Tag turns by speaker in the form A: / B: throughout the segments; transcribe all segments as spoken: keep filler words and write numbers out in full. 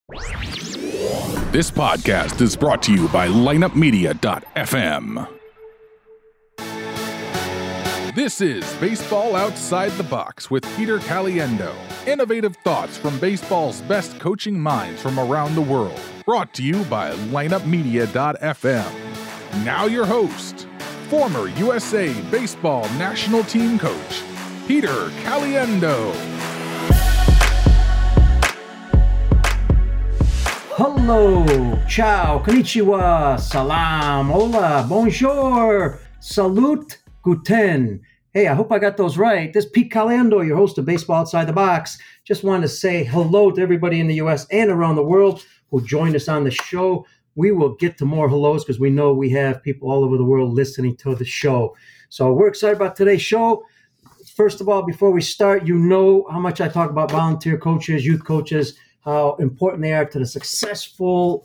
A: This podcast is brought to you by lineup media dot f m. This is Baseball Outside the Box with Peter Caliendo. Innovative thoughts from baseball's best coaching minds from around the world. Brought to you by lineup media dot f m. Now your host, former U S A Baseball National Team Coach, Peter Caliendo.
B: Hello, ciao, konnichiwa, salam, hola, bonjour, salute, guten. Hey, I hope I got those right. This is Pete Caliendo, your host of Baseball Outside the Box. Just wanted to say hello to everybody in the U S and around the world who joined us on the show. We will get to more hellos because we know we have people all over the world listening to the show. So we're excited about today's show. First of all, before we start, you know how much I talk about volunteer coaches, youth coaches, how important they are to the successful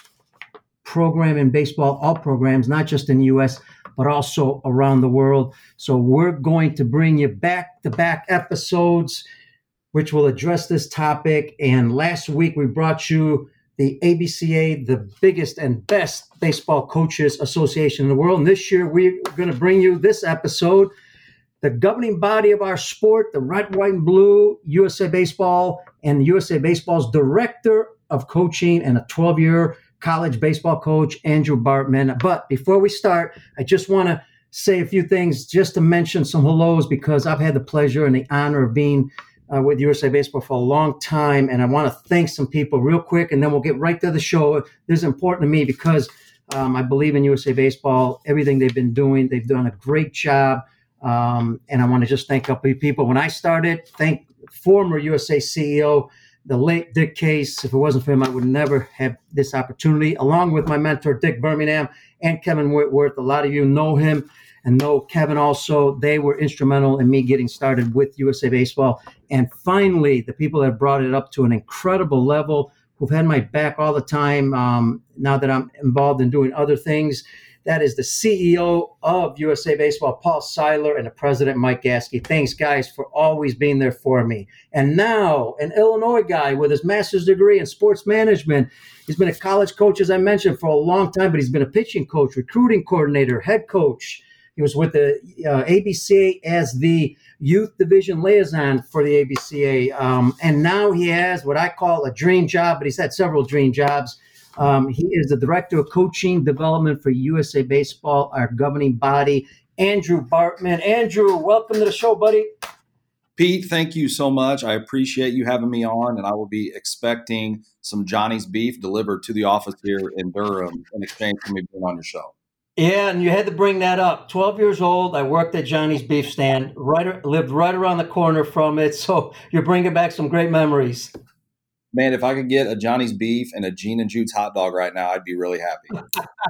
B: program in baseball, all programs, not just in the U S, but also around the world. So we're going to bring you back-to-back episodes, which will address this topic. And last week, we brought you the A B C A, the biggest and best baseball coaches association in the world. And this year, we're going to bring you this episode, the governing body of our sport, the red, white, and blue, U S A Baseball, and U S A Baseball's director of coaching and a twelve-year college baseball coach, Andrew Bartman. But before we start, I just want to say a few things just to mention some hellos because I've had the pleasure and the honor of being uh, with U S A Baseball for a long time. And I want to thank some people real quick, and then we'll get right to the show. This is important to me because um, I believe in U S A Baseball, everything they've been doing. They've done a great job. Um, and I want to just thank a couple of people. When I started, thank former U S A C E O, the late Dick Case. If it wasn't for him, I would never have this opportunity, along with my mentor, Dick Birmingham, and Kevin Whitworth. A lot of you know him and know Kevin also. They were instrumental in me getting started with U S A Baseball. And finally, the people that have brought it up to an incredible level, who've had my back all the time, um, now that I'm involved in doing other things, that is the C E O of U S A Baseball, Paul Seiler, and the president, Mike Gasky. Thanks, guys, for always being there for me. And now, an Illinois guy with his master's degree in sports management. He's been a college coach, as I mentioned, for a long time, but he's been a pitching coach, recruiting coordinator, head coach. He was with the uh, A B C A as the youth division liaison for the A B C A. Um, and now he has what I call a dream job, but he's had several dream jobs. Um, he is the director of coaching development for U S A Baseball, our governing body, Andrew Bartman. Andrew, welcome to the show, buddy.
C: Pete, thank you so much. I appreciate you having me on, and I will be expecting some Johnny's beef delivered to the office here in Durham in exchange for me being on your show.
B: Yeah, and you had to bring that up. twelve years old, I worked at Johnny's Beef Stand, right, lived right around the corner from it, so you're bringing back some great memories.
C: Man, if I could get a Johnny's Beef and a Gene and Jude's hot dog right now, I'd be really happy.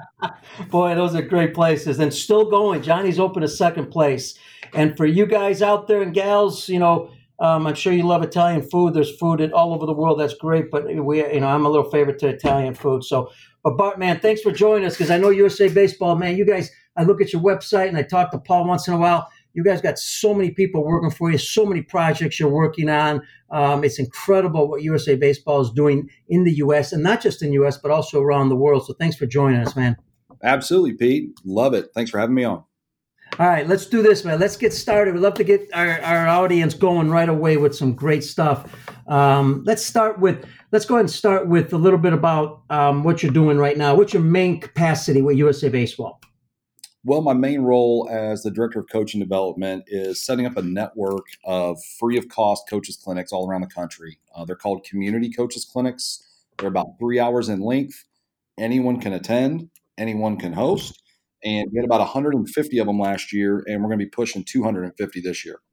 B: Boy, those are great places. And still going. Johnny's open a second place. And for you guys out there and gals, you know, um, I'm sure you love Italian food. There's food at all over the world. That's great. But we, you know, I'm a little favorite to Italian food. So, but Bart, man, thanks for joining us because I know U S A Baseball, man. You guys, I look at your website and I talk to Paul once in a while. You guys got so many people working for you, so many projects you're working on. Um, it's incredible what U S A Baseball is doing in the U S, and not just in the U S, but also around the world. So thanks for joining us, man.
C: Absolutely, Pete. Love it. Thanks for having me on.
B: All right, let's do this, man. Let's get started. We'd love to get our, our audience going right away with some great stuff. Um, let's start with, let's go ahead and start with a little bit about um, what you're doing right now. What's your main capacity with U S A Baseball?
C: Well, my main role as the director of coaching development is setting up a network of free of cost coaches clinics all around the country. Uh, they're called community coaches clinics. They're about three hours in length. Anyone can attend, anyone can host. And we had about one hundred fifty of them last year, and we're going to be pushing two hundred fifty this year.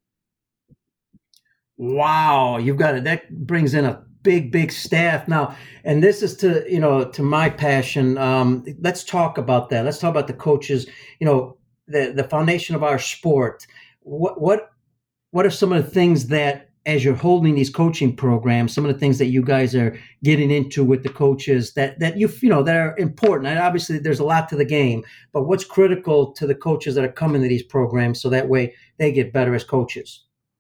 B: Wow, you've got it. That brings in a big, big staff now. And this is to, you know, to my passion. Um, let's talk about that. Let's talk about the coaches, you know, the, the foundation of our sport. What, what, what are some of the things that, as you're holding these coaching programs, some of the things that you guys are getting into with the coaches that, that you, you know, that are important? And obviously there's a lot to the game, but what's critical to the coaches that are coming to these programs so that way they get better as coaches?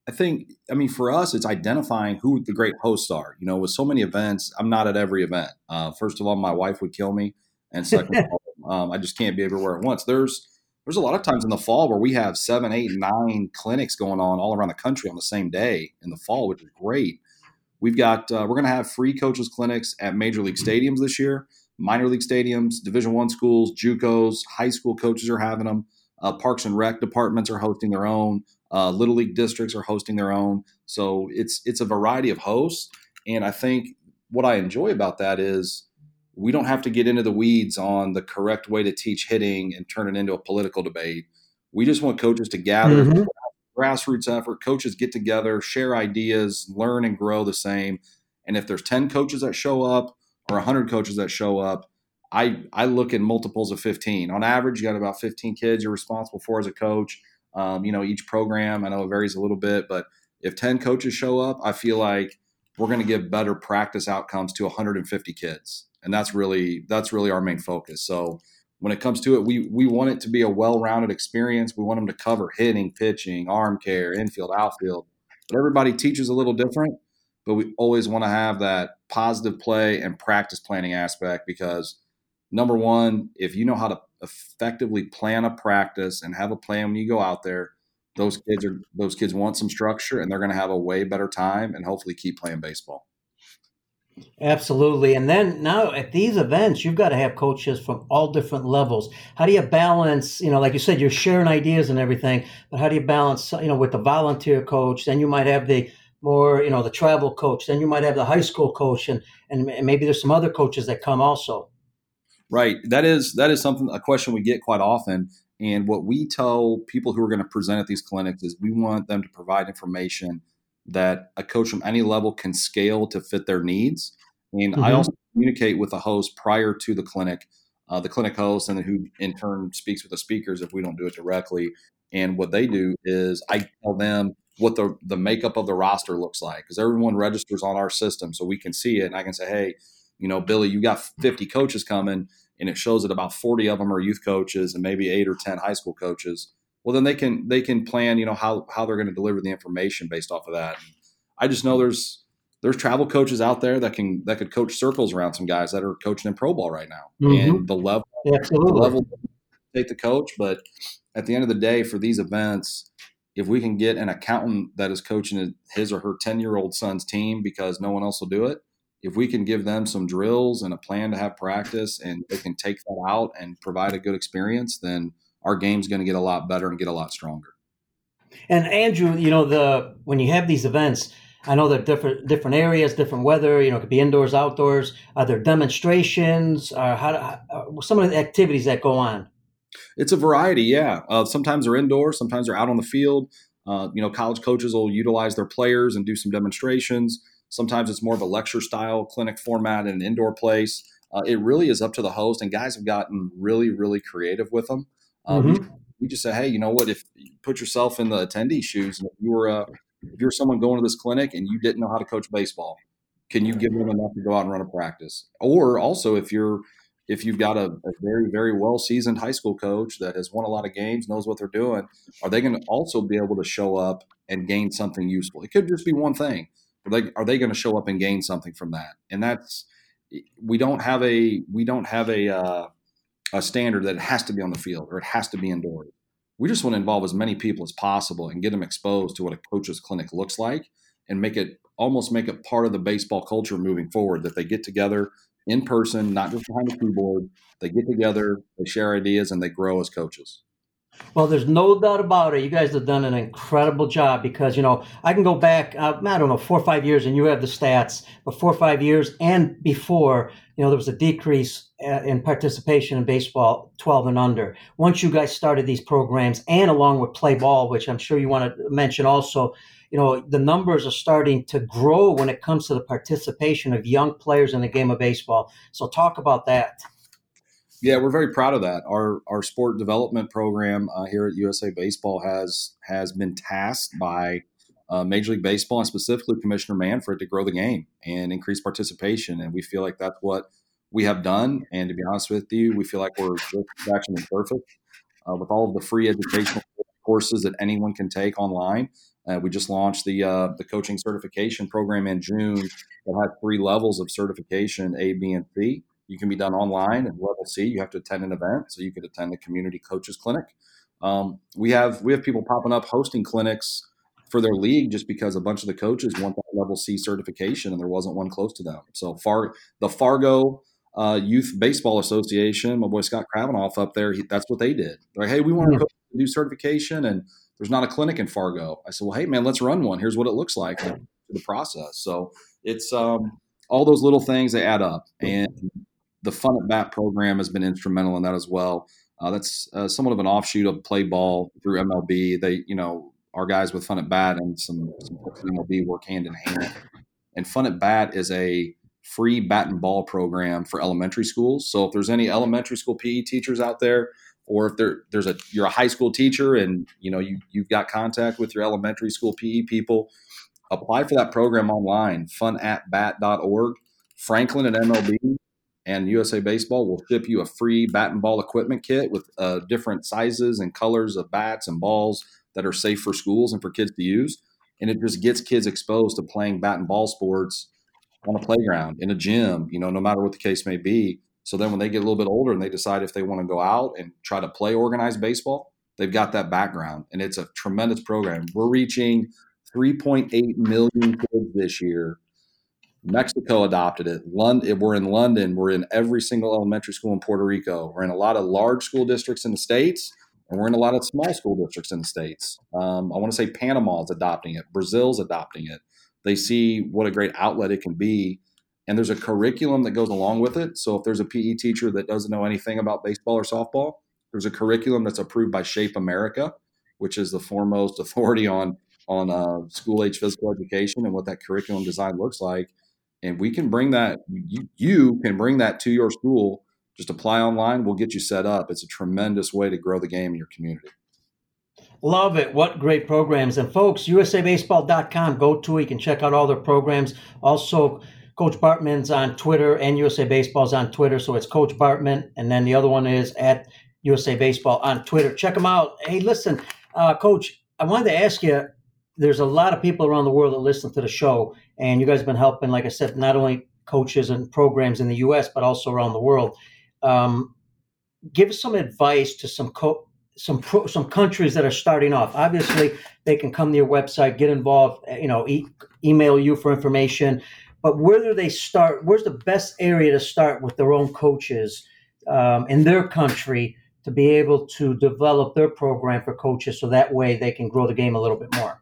C: I think, I mean, for us, it's identifying who the great hosts are. You know, with so many events, I'm not at every event. Uh, first of all, my wife would kill me. And second of all, um, I just can't be everywhere at once. There's there's a lot of times in the fall where we have seven, eight, nine clinics going on all around the country on the same day in the fall, which is great. We've got uh, we're going to have free coaches clinics at major league stadiums this year, minor league stadiums, Division One schools, JUCOs, high school coaches are having them. Uh, Parks and Rec departments are hosting their own. Uh, Little League districts are hosting their own. So it's it's a variety of hosts. And I think what I enjoy about that is we don't have to get into the weeds on the correct way to teach hitting and turn it into a political debate. We just want coaches to gather, mm-hmm. grassroots effort. Coaches get together, share ideas, learn and grow the same. And if there's ten coaches that show up or one hundred coaches that show up, I, I look at multiples of fifteen. On average, you got about fifteen kids you're responsible for as a coach. Um, you know, each program, I know it varies a little bit, but if ten coaches show up, I feel like we're going to give better practice outcomes to one hundred fifty kids. And that's really, that's really our main focus. So when it comes to it, we, we want it to be a well-rounded experience. We want them to cover hitting, pitching, arm care, infield, outfield, but everybody teaches a little different, but we always want to have that positive play and practice planning aspect because number one, if you know how to effectively plan a practice and have a plan when you go out there, those kids are those kids want some structure and they're going to have a way better time and hopefully keep playing baseball.
B: Absolutely. And then now at these events, you've got to have coaches from all different levels. How do you balance, you know, like you said, you're sharing ideas and everything, but how do you balance, you know, with the volunteer coach? Then you might have the more, you know, the travel coach. Then you might have the high school coach and, and maybe there's some other coaches that come also.
C: Right. That is that is something, a question we get quite often. And what we tell people who are going to present at these clinics is we want them to provide information that a coach from any level can scale to fit their needs. And mm-hmm. I also communicate with the host prior to the clinic, uh, the clinic host, and then who in turn speaks with the speakers if we don't do it directly. And what they do is I tell them what the, the makeup of the roster looks like because everyone registers on our system so we can see it. And I can say, hey, you know, Billy, you got fifty coaches coming. And it shows that about forty of them are youth coaches and maybe eight or ten high school coaches. Well, then they can they can plan, you know, how how they're going to deliver the information based off of that. And I just know there's there's travel coaches out there that can that could coach circles around some guys that are coaching in pro ball right now. Mm-hmm. And the level,
B: yeah,
C: the level take the coach, but at the end of the day, for these events, if we can get an accountant that is coaching his or her ten year old son's team because no one else will do it. If we can give them some drills and a plan to have practice and they can take that out and provide a good experience, then our game's going to get a lot better and get a lot stronger.
B: And Andrew, you know, the when you have these events, I know they're different different areas, different weather, you know, it could be indoors, outdoors. Are there demonstrations or how, how some of the activities that go on?
C: It's a variety, yeah. Uh, sometimes they're indoors, sometimes they're out on the field. Uh, you know, college coaches will utilize their players and do some demonstrations. Sometimes it's more of a lecture style clinic format in an indoor place. Uh, it really is up to the host, and guys have gotten really, really creative with them. Um, mm-hmm. we, we just say, hey, you know what? If you put yourself in the attendee shoes, and if you were uh, if you're someone going to this clinic and you didn't know how to coach baseball, can you give them enough to go out and run a practice? Or also, if you're if you've got a, a very, very well seasoned high school coach that has won a lot of games, knows what they're doing, are they going to also be able to show up and gain something useful? It could just be one thing. Are they, are they going to show up and gain something from that? And that's we don't have a we don't have a uh, a standard that it has to be on the field or it has to be indoors. We just want to involve as many people as possible and get them exposed to what a coach's clinic looks like and make it almost make it part of the baseball culture moving forward. That they get together in person, not just behind the keyboard. They get together, they share ideas, and they grow as coaches.
B: Well, there's no doubt about it. You guys have done an incredible job because, you know, I can go back, uh, I don't know, four or five years, and you have the stats, but four or five years and before, you know, there was a decrease uh, in participation in baseball, twelve and under. Once you guys started these programs and along with play ball, which I'm sure you want to mention also, you know, the numbers are starting to grow when it comes to the participation of young players in the game of baseball. So talk about that.
C: Yeah, we're very proud of that. Our our sport development program uh, here at U S A Baseball has has been tasked by uh, Major League Baseball and specifically Commissioner Manfred to grow the game and increase participation. And we feel like that's what we have done. And to be honest with you, we feel like we're just scratching the surface uh, with all of the free educational courses that anyone can take online. Uh, we just launched the uh, the coaching certification program in June that has three levels of certification, A, B, and C. You can be done online. At level C, you have to attend an event, so you could attend the community coaches clinic. Um, we have we have people popping up hosting clinics for their league just because a bunch of the coaches want that level C certification and there wasn't one close to them. So far, the Fargo uh, Youth Baseball Association, my boy Scott Kravinoff up there, he, that's what they did. They're like, hey, we want to do certification and there's not a clinic in Fargo. I said, well, hey, man, let's run one. Here's what it looks like in the process. So it's um, all those little things, they add up. And the Fun at Bat program has been instrumental in that as well. Uh, that's uh, somewhat of an offshoot of Play Ball through M L B. They, you know, our guys with Fun at Bat and some, some folks in M L B work hand in hand. And Fun at Bat is a free bat and ball program for elementary schools. So if there's any elementary school P E teachers out there, or if there, there's a you're a high school teacher and you know you you've got contact with your elementary school P E people, apply for that program online, fun at bat dot org. Franklin and M L B and U S A Baseball will ship you a free bat and ball equipment kit with uh, different sizes and colors of bats and balls that are safe for schools and for kids to use. And it just gets kids exposed to playing bat and ball sports on a playground, in a gym, you know, no matter what the case may be. So then when they get a little bit older and they decide if they want to go out and try to play organized baseball, they've got that background. And it's a tremendous program. We're reaching three point eight million kids this year. Mexico adopted it. London, we're in London. We're in every single elementary school in Puerto Rico. We're in a lot of large school districts in the States, and we're in a lot of small school districts in the States. Um, I want to say Panama is adopting it. Brazil's adopting it. They see what a great outlet it can be. And there's a curriculum that goes along with it. So if there's a P E teacher that doesn't know anything about baseball or softball, there's a curriculum that's approved by Shape America, which is the foremost authority on, on uh, school-age physical education and what that curriculum design looks like. And we can bring that, you, you can bring that to your school. Just apply online. We'll get you set up. It's a tremendous way to grow the game in your community.
B: Love it. What great programs. And folks, U S A baseball dot com, go to it. You can check out all their programs. Also, Coach Bartman's on Twitter and U S A Baseball's on Twitter. So it's Coach Bartman. And then the other one is at U S A Baseball on Twitter. Check them out. Hey, listen, uh, Coach, I wanted to ask you, there's a lot of people around the world that listen to the show. And you guys have been helping, like I said, not only coaches and programs in the U S, but also around the world. Um, give us some advice to some co- some pro- some countries that are starting off. Obviously, they can come to your website, get involved, you know, e- email you for information. But where do they start? Where's the best area to start with their own coaches um, in their country to be able to develop their program for coaches so that way they can grow the game a little bit more?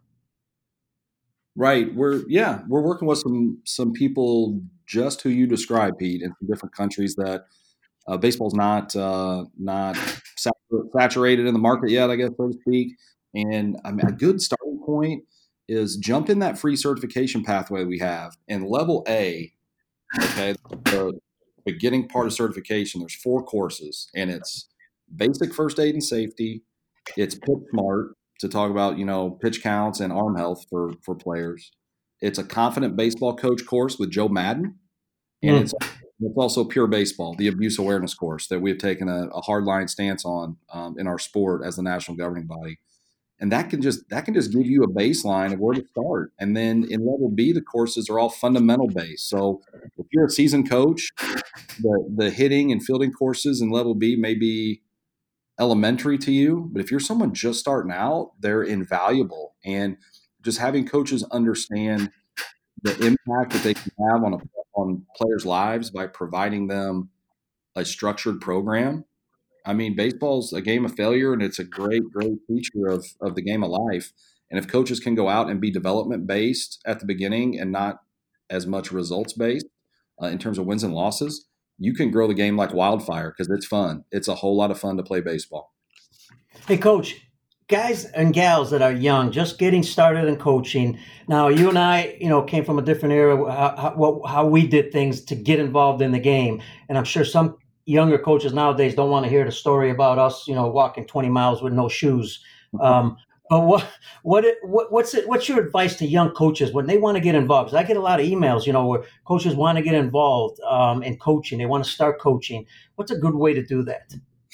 C: Right. We're yeah, we're working with some some people just who you described, Pete, in some different countries that uh, baseball's not uh, not saturated in the market yet, I guess, so to speak. And I mean, a good starting point is jump in that free certification pathway we have. And level A, okay, the beginning part of certification, there's four courses, and it's basic first aid and safety. It's Pitch Smart to talk about, you know, pitch counts and arm health for, for players. It's a confident baseball coach course with Joe Madden. And mm. it's, it's also Pure Baseball, the abuse awareness course that we've taken a, a hardline stance on um, in our sport as the national governing body. And that can just that can just give you a baseline of where to start. And then in level B, the courses are all fundamental based. So if you're a seasoned coach, the, the hitting and fielding courses in level B may be elementary to you. But if you're someone just starting out, they're invaluable. And just having coaches understand the impact that they can have on a, on players' lives by providing them a structured program. I mean, baseball's a game of failure, and it's a great, great feature of, of the game of life. And if coaches can go out and be development-based at the beginning and not as much results-based uh, in terms of wins and losses, you can grow the game like wildfire because it's fun. It's a whole lot of fun to play baseball.
B: Hey, Coach, guys and gals that are young, just getting started in coaching. Now, you and I, you know, came from a different era, how, how, how we did things to get involved in the game. And I'm sure some younger coaches nowadays don't want to hear the story about us, you know, walking twenty miles with no shoes. Um, but what, what, what, what's it, what's your advice to young coaches when they want to get involved? Because I get a lot of emails, you know, where coaches want to get involved um, in coaching. They want to start coaching. What's a good way to do that?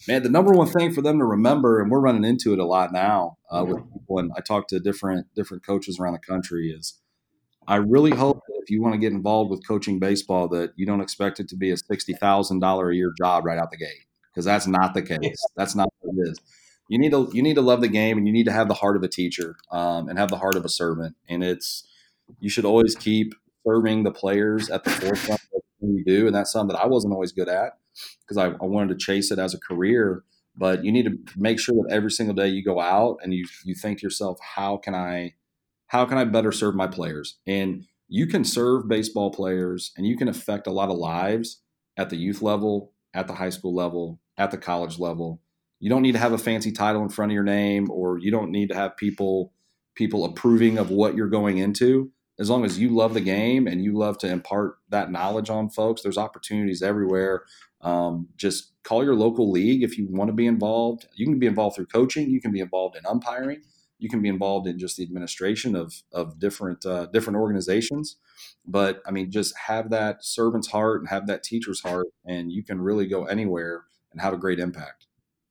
C: Man, the number one thing for them to remember, and we're running into it a lot now uh, with people, and I talk to different different coaches around the country, is I really hope that if you want to get involved with coaching baseball, that you don't expect it to be a sixty thousand dollars a year job right out the gate, because that's not the case. That's not what it is. You need to you need to love the game, and you need to have the heart of a teacher um, and have the heart of a servant. And it's you should always keep serving the players at the forefront of everything you do, and that's something that I wasn't always good at because I, I wanted to chase it as a career. But you need to make sure that every single day you go out and you you think to yourself, how can I how can I better serve my players? And you can serve baseball players and you can affect a lot of lives at the youth level, at the high school level, at the college level. You don't need to have a fancy title in front of your name, or you don't need to have people people approving of what you're going into. As long as you love the game and you love to impart that knowledge on folks, there's opportunities everywhere. Um, just call your local league if you want to be involved. You can be involved through coaching. You can be involved in umpiring. You can be involved in just the administration of of different uh, different organizations. But I mean, just have that servant's heart and have that teacher's heart, and you can really go anywhere and have a great impact.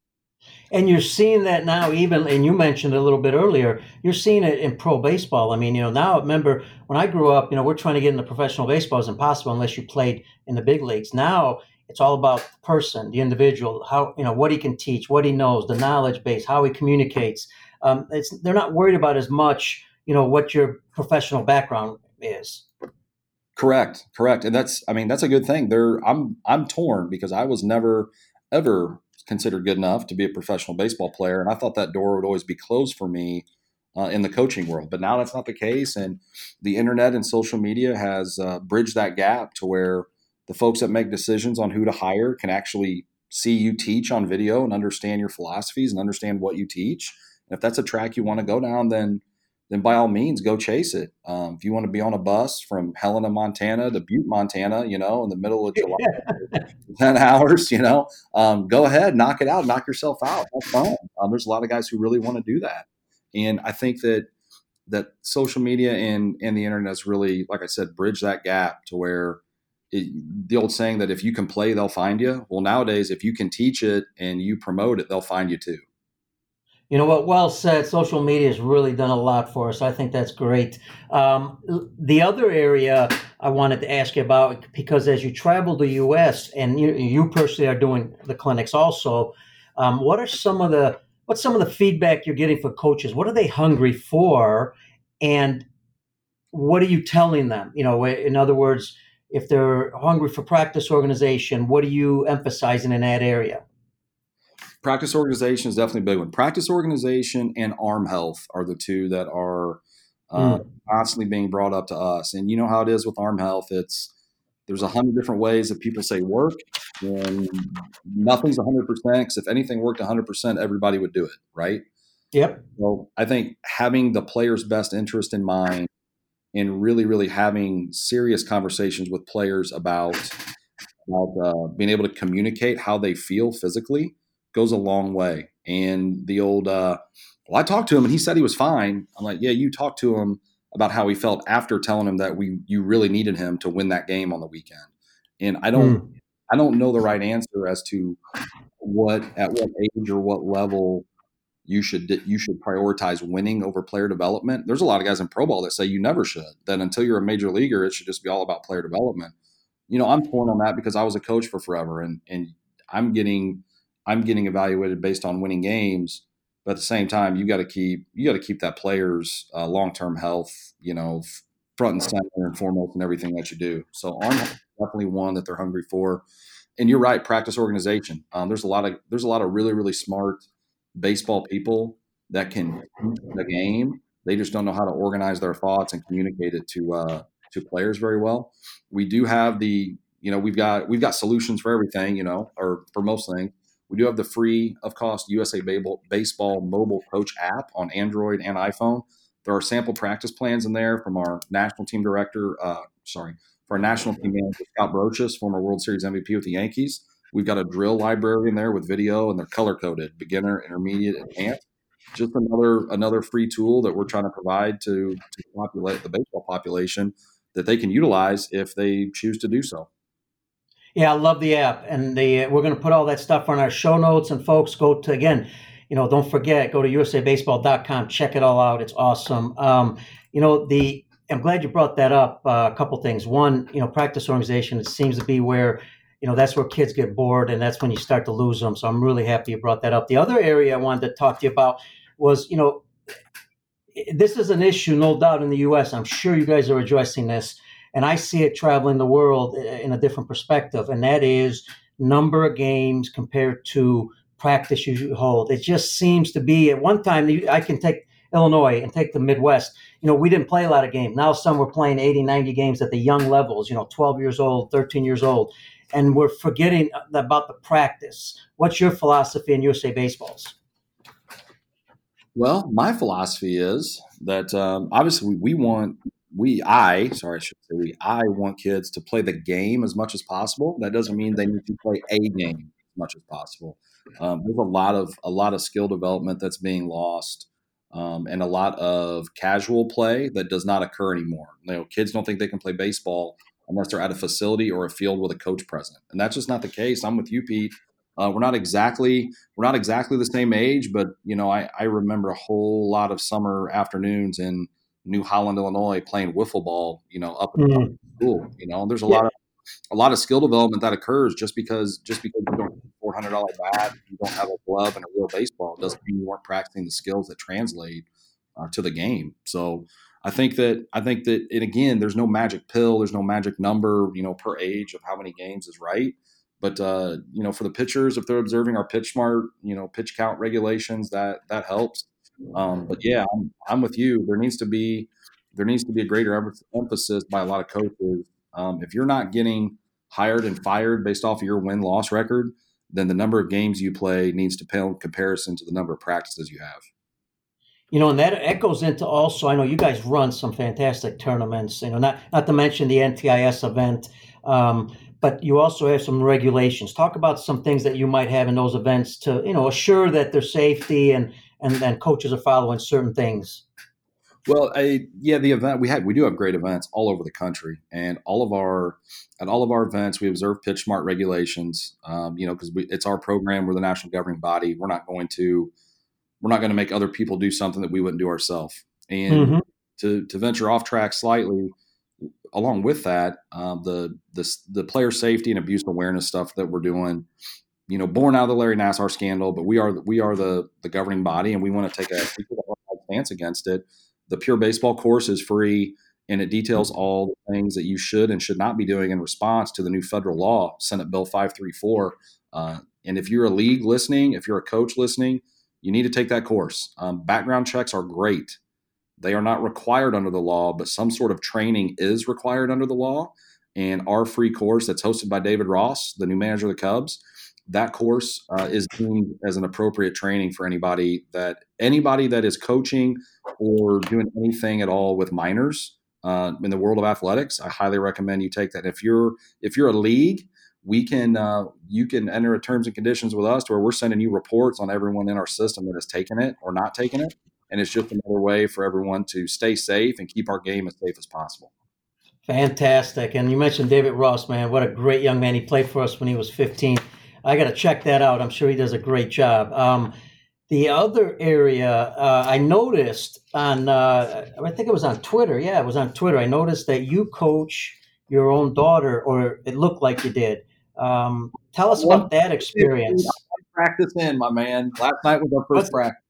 B: And you're seeing that now, even, and you mentioned a little bit earlier, you're seeing it in pro baseball. I mean, you know, now remember when I grew up, you know, we're trying to get into professional baseball is impossible unless you played in the big leagues. Now it's all about the person, the individual, how, you know, what he can teach, what he knows, the knowledge base, how he communicates. Um, it's, they're not worried about as much, you know, what your professional background is.
C: Correct. Correct. And that's, I mean, that's a good thing. There, I'm, I'm torn because I was never, ever considered good enough to be a professional baseball player. And I thought that door would always be closed for me uh, in the coaching world. But now that's not the case. And the internet and social media has uh, bridged that gap to where the folks that make decisions on who to hire can actually see you teach on video and understand your philosophies and understand what you teach. And if that's a track you want to go down, then then by all means, go chase it. Um, if you want to be on a bus from Helena, Montana to Butte, Montana, you know, in the middle of July, ten hours, you know, um, go ahead, knock it out, knock yourself out. Have fun. Um, there's a lot of guys who really want to do that. And I think that that social media and, and the internet has really, like I said, bridged that gap to where it, the old saying that if you can play, they'll find you. Well, nowadays, if you can teach it and you promote it, they'll find you too.
B: You know what? Well said. Social media has really done a lot for us. I think that's great. Um, the other area I wanted to ask you about, because as you travel the U S and you, you personally are doing the clinics also, um, what are some of the what's some of the feedback you're getting for coaches? What are they hungry for, and what are you telling them? You know, in other words, if they're hungry for practice organization, what are you emphasizing in that area?
C: Practice organization is definitely a big one. Practice organization and arm health are the two that are uh, mm. constantly being brought up to us. And you know how it is with arm health. It's there's a hundred different ways that people say work, and nothing's a hundred percent. Because if anything worked a hundred percent, everybody would do it, right?
B: Yep.
C: So I think having the player's best interest in mind and really, really having serious conversations with players about about uh, being able to communicate how they feel physically goes a long way. And the old, uh, well, I talked to him and he said he was fine. I'm like, yeah, you talked to him about how he felt after telling him that we, you really needed him to win that game on the weekend. And I don't, mm. I don't know the right answer as to what, at what age or what level you should, you should prioritize winning over player development. There's a lot of guys in pro ball that say you never should, that until you're a major leaguer, it should just be all about player development. You know, I'm torn on that because I was a coach for forever and, and I'm getting, I'm getting evaluated based on winning games, but at the same time, you got to keep you got to keep that player's uh, long-term health, you know, front and center and foremost in everything that you do. So arm health is definitely one that they're hungry for. And you're right, practice organization. Um, there's a lot of there's a lot of really really smart baseball people that can teach the game. They just don't know how to organize their thoughts and communicate it to uh, to players very well. We do have the you know we've got we've got solutions for everything, you know, or for most things. We do have the free of cost U S A Baseball mobile coach app on Android and iPhone. There are sample practice plans in there from our national team director, uh, sorry, for our national team manager, Scott Brochus, former World Series M V P with the Yankees. We've got a drill library in there with video, and they're color-coded, beginner, intermediate, advanced. Just another another free tool that we're trying to provide to, to populate the baseball population that they can utilize if they choose to do so.
B: Yeah, I love the app, and the we're going to put all that stuff on our show notes. And folks, go to again, you know, don't forget, go to U S A baseball dot com, check it all out. It's awesome. Um, you know, the I'm glad you brought that up. Uh, a couple things. One, you know, practice organization. It seems to be where, you know, that's where kids get bored, and that's when you start to lose them. So I'm really happy you brought that up. The other area I wanted to talk to you about was, you know, this is an issue, no doubt, in the U S. I'm sure you guys are addressing this, and I see it traveling the world in a different perspective, and that is number of games compared to practice you hold. It just seems to be at one time. I can take Illinois and take the Midwest. You know, we didn't play a lot of games. Now some were playing eighty, ninety games at the young levels, you know, twelve years old, thirteen years old, and we're forgetting about the practice. What's your philosophy in U S A Baseballs?
C: Well, my philosophy is that um, obviously we, we want we I sorry I should say we I want kids to play the game as much as possible. That doesn't mean they need to play a game as much as possible. Um, there's a lot of a lot of skill development that's being lost, um, and a lot of casual play that does not occur anymore. You know, kids don't think they can play baseball unless they're at a facility or a field with a coach present, and that's just not the case. I'm with you, Pete. Uh, we're not exactly we're not exactly the same age, but you know, I, I remember a whole lot of summer afternoons in New Holland, Illinois, playing wiffle ball. You know, up at
B: Mm.
C: school. You know, there's a
B: Yeah.
C: lot of a lot of skill development that occurs just because just because you don't have a four hundred dollar bat, you don't have a glove and a real baseball, doesn't mean you weren't practicing the skills that translate uh, to the game. So I think that I think that and again, there's no magic pill, there's no magic number, you know, per age of how many games is right. But uh, you know, for the pitchers, if they're observing our pitch smart, you know, pitch count regulations, that that helps. Um, but yeah, I'm, I'm with you. There needs to be there needs to be a greater emphasis by a lot of coaches. Um, if you're not getting hired and fired based off of your win loss record, then the number of games you play needs to pale in comparison to the number of practices you have.
B: You know, and that echoes into also, I know you guys run some fantastic tournaments, you know, not, not to mention the N T I S event, um, but you also have some regulations. Talk about some things that you might have in those events to, you know, assure that there's safety and, and then coaches are following certain things.
C: Well, I, yeah, the event we had, we do have great events all over the country, and all of our at all of our events we observe pitch smart regulations. Um, you know, because it's our program, we're the national governing body. We're not going to we're not going to make other people do something that we wouldn't do ourselves. And mm-hmm. to to venture off track slightly, along with that, um, the the the player safety and abuse awareness stuff that we're doing. You know, born out of the Larry Nassar scandal, but we are we are the the governing body, and we want to take a, take a stance against it. The Pure Baseball course is free, and it details all the things that you should and should not be doing in response to the new federal law, Senate Bill five thirty-four. Uh, and if you're a league listening, if you're a coach listening, you need to take that course. Um, background checks are great. They are not required under the law, but some sort of training is required under the law. And our free course that's hosted by David Ross, the new manager of the Cubs, that course uh, is deemed as an appropriate training for anybody that anybody that is coaching or doing anything at all with minors uh, in the world of athletics. I highly recommend you take that. If you're if you're a league, we can uh, you can enter a terms and conditions with us to where we're sending you reports on everyone in our system that has taken it or not taken it, and it's just another way for everyone to stay safe and keep our game as safe as possible.
B: Fantastic. And you mentioned David Ross, man. What a great young man. He played for us when he was fifteen. I got to check that out. I'm sure he does a great job. Um, the other area uh, I noticed on, uh, I think it was on Twitter. Yeah, it was on Twitter. I noticed that you coach your own daughter, or it looked like you did. Um, tell us about that experience.
C: Practice in, my man. Last night was our first What's, practice.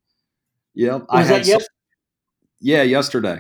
C: Yep.
B: Was that yesterday?
C: Yeah, yesterday.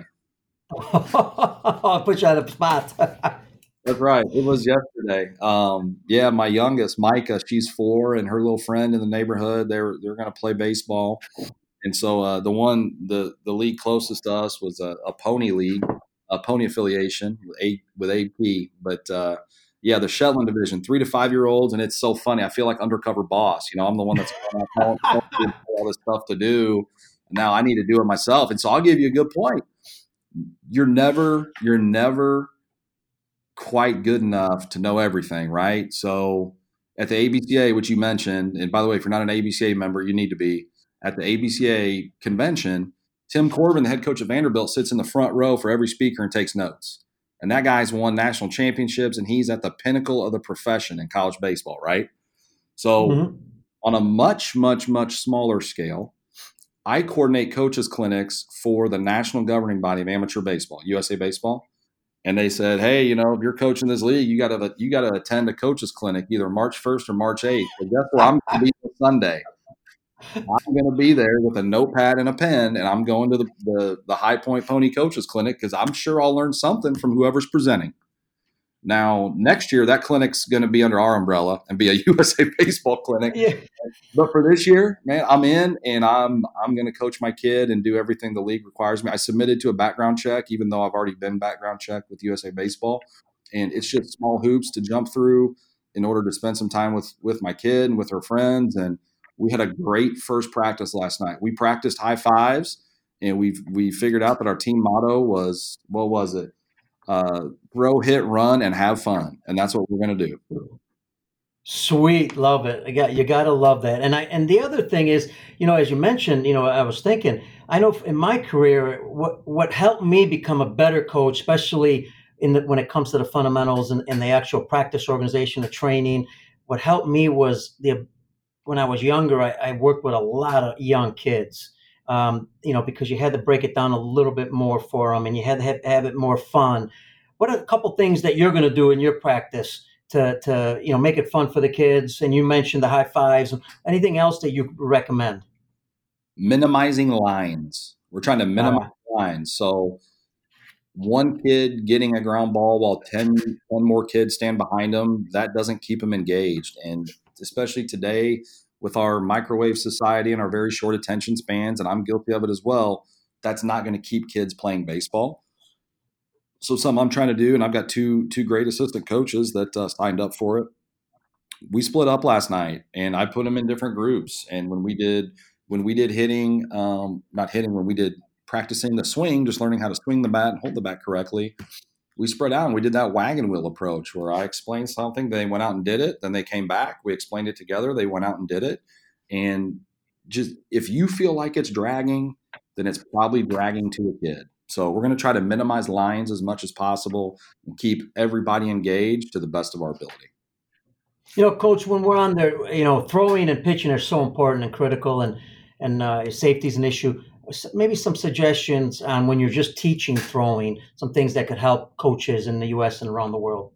B: I'll put you on the spot.
C: That's right. It was yesterday. Um, yeah, my youngest, Micah, she's four, and her little friend in the neighborhood, they're they're going to play baseball. And so uh, the one, the the league closest to us was a, a pony league, a pony affiliation with A, with A P. But uh, yeah, the Shetland division, three to five year olds, and it's so funny. I feel like undercover boss. You know, I'm the one that's all, all this stuff to do. And now I need to do it myself. And so I'll give you a good point. You're never, you're never. quite good enough to know everything, right? So at the A B C A, which you mentioned, and by the way, if you're not an A B C A member, you need to be. At the A B C A convention, Tim Corbin, the head coach of Vanderbilt, sits in the front row for every speaker and takes notes. And that guy's won national championships, and he's at the pinnacle of the profession in college baseball, right? So mm-hmm. on a much, much, much smaller scale, I coordinate coaches clinics for the national governing body of amateur baseball, U S A Baseball. And they said, hey, you know, if you're coaching this league, you got to you got to attend a coaches clinic either March first or March eighth. But guess where I'm going to be this Sunday? I'm going to be there with a notepad and a pen, and I'm going to the, the, the High Point Pony Coaches Clinic because I'm sure I'll learn something from whoever's presenting. Now, next year, that clinic's going to be under our umbrella and be a U S A Baseball clinic. Yeah. But for this year, man, I'm in, and I'm I'm going to coach my kid and do everything the league requires me. I submitted to a background check, even though I've already been background checked with U S A Baseball. And it's just small hoops to jump through in order to spend some time with, with my kid and with her friends. And we had a great first practice last night. We practiced high fives, and we we figured out that our team motto was, what was it? Uh, throw, hit, run, and have fun. And that's what we're going to do.
B: Sweet. Love it. I got, you got to love that. And I, and the other thing is, you know, as you mentioned, you know, I was thinking, I know in my career, what, what helped me become a better coach, especially in the, when it comes to the fundamentals and, and the actual practice organization, the training, what helped me was the, when I was younger, I, I worked with a lot of young kids. Um, you know, because you had to break it down a little bit more for them, and you had to have, have it more fun. What are a couple things that you're going to do in your practice to, to, you know, make it fun for the kids? And you mentioned the high fives. Anything else that you recommend?
C: Minimizing lines. We're trying to minimize uh, lines. So one kid getting a ground ball while ten, ten more kids stand behind them, that doesn't keep them engaged. And especially today, with our microwave society and our very short attention spans, and I'm guilty of it as well, that's not going to keep kids playing baseball. So something I'm trying to do, and I've got two two great assistant coaches that uh, signed up for it. We split up last night, and I put them in different groups. And when we did when we did hitting, um, not hitting, when we did practicing the swing, just learning how to swing the bat and hold the bat correctly, we spread out and we did that wagon wheel approach where I explained something, they went out and did it, then they came back, we explained it together, they went out and did it. And just if you feel like it's dragging, then it's probably dragging to a kid. So we're going to try to minimize lines as much as possible and keep everybody engaged to the best of our ability.
B: You know, Coach, when we're on there, you know, throwing and pitching are so important and critical, and, and uh, safety is an issue. Maybe some suggestions on when you're just teaching throwing, some things that could help coaches in the U S and around the world.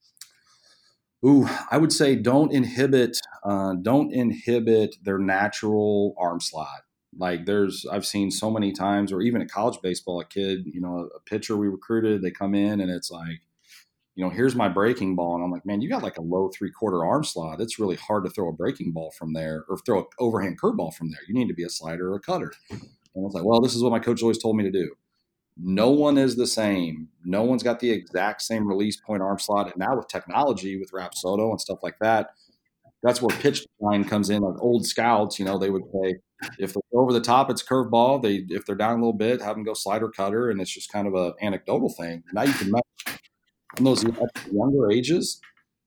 C: Ooh, I would say don't inhibit, uh, don't inhibit their natural arm slot. Like there's, I've seen so many times, or even at college baseball, a kid, you know, a pitcher we recruited, they come in and it's like, you know, here's my breaking ball. And I'm like, man, you got like a low three quarter arm slot. It's really hard to throw a breaking ball from there or throw an overhand curveball from there. You need to be a slider or a cutter. And I was like, well, this is what my coach always told me to do. No one is the same. No one's got the exact same release point arm slot. And now with technology, with Rapsodo and stuff like that, that's where pitch design comes in. Like old scouts, you know, they would say, if they're over the top, it's curveball. They, if they're down a little bit, have them go slider cutter. And it's just kind of an anecdotal thing. Now you can measure in those younger ages,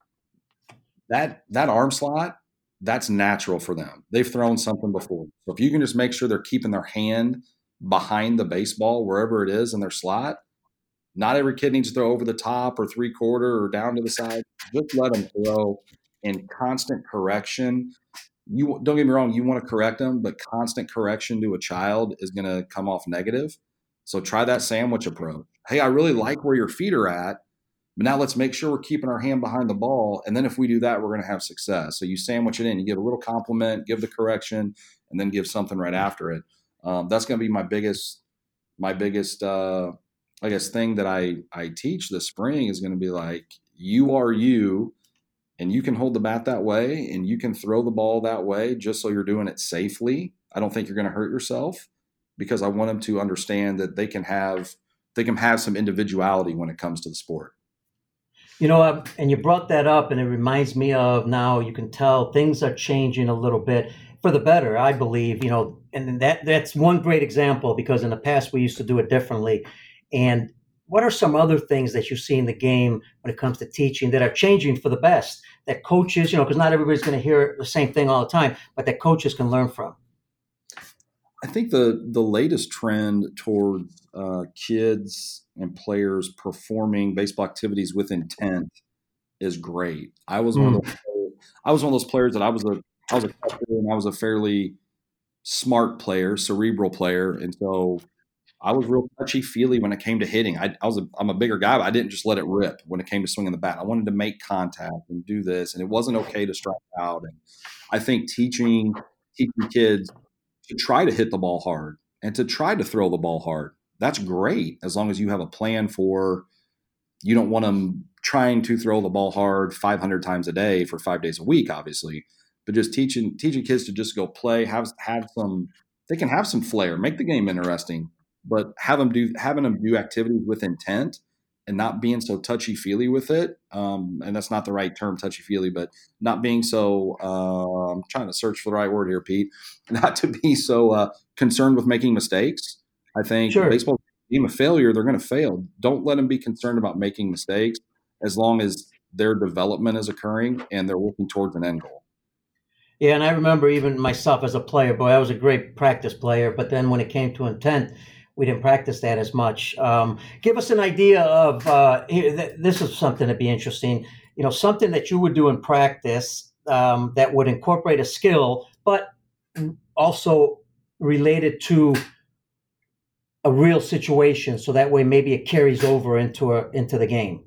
C: that, that arm slot, that's natural for them. They've thrown something before. So if you can just make sure they're keeping their hand behind the baseball, wherever it is in their slot, not every kid needs to throw over the top or three quarter or down to the side. Just let them throw in constant correction. You don't get me wrong. You want to correct them, but constant correction to a child is going to come off negative. So try that sandwich approach. Hey, I really like where your feet are at, but now let's make sure we're keeping our hand behind the ball. And then if we do that, we're going to have success. So you sandwich it in, you give a little compliment, give the correction, and then give something right after it. Um, that's going to be my biggest, my biggest, uh, I guess, thing that I, I teach this spring is going to be like, you are you, and you can hold the bat that way, and you can throw the ball that way just so you're doing it safely. I don't think you're going to hurt yourself, because I want them to understand that they can have, they can have some individuality when it comes to the sport.
B: You know, uh, and you brought that up, and it reminds me of now you can tell things are changing a little bit for the better, I believe, you know, and that that's one great example, because in the past we used to do it differently. And what are some other things that you see in the game when it comes to teaching that are changing for the best, that coaches, you know, because not everybody's going to hear the same thing all the time, but that coaches can learn from?
C: I think the the latest trend towards uh, kids and players performing baseball activities with intent is great. I was one of
B: Mm.
C: those. I was one of those players that I was a I was a catcher and I was a fairly smart player, cerebral player, and so I was real touchy feely when it came to hitting. I, I was a, I'm a bigger guy, but I didn't just let it rip when it came to swinging the bat. I wanted to make contact and do this, and it wasn't okay to strike out. And I think teaching teaching kids to try to hit the ball hard and to try to throw the ball hard, that's great as long as you have a plan for. You don't want them trying to throw the ball hard five hundred times a day for five days a week, obviously, but just teaching teaching kids to just go play, have have some. They can have some flair, make the game interesting, but have them do having them do activities with intent and not being so touchy feely with it. Um, and that's not the right term, touchy feely, but not being so. Uh, I'm trying to search for the right word here, Pete. Not to be so uh, concerned with making mistakes. I think
B: Sure.
C: baseball. Team of failure, they're going to fail. Don't let them be concerned about making mistakes as long as their development is occurring and they're working towards an end goal.
B: Yeah, and I remember even myself as a player, boy, I was a great practice player, but then when it came to intent, we didn't practice that as much. Um, give us an idea of, uh, this is something that'd be interesting, you know, something that you would do in practice um, that would incorporate a skill, but also related to a real situation, so that way maybe it carries over into a, into the game.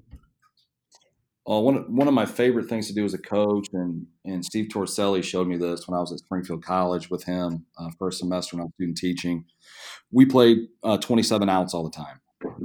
C: Uh, one one of my favorite things to do as a coach, and and Steve Torselli showed me this when I was at Springfield College with him uh, first semester when I was student teaching. We played uh, twenty-seven outs all the time,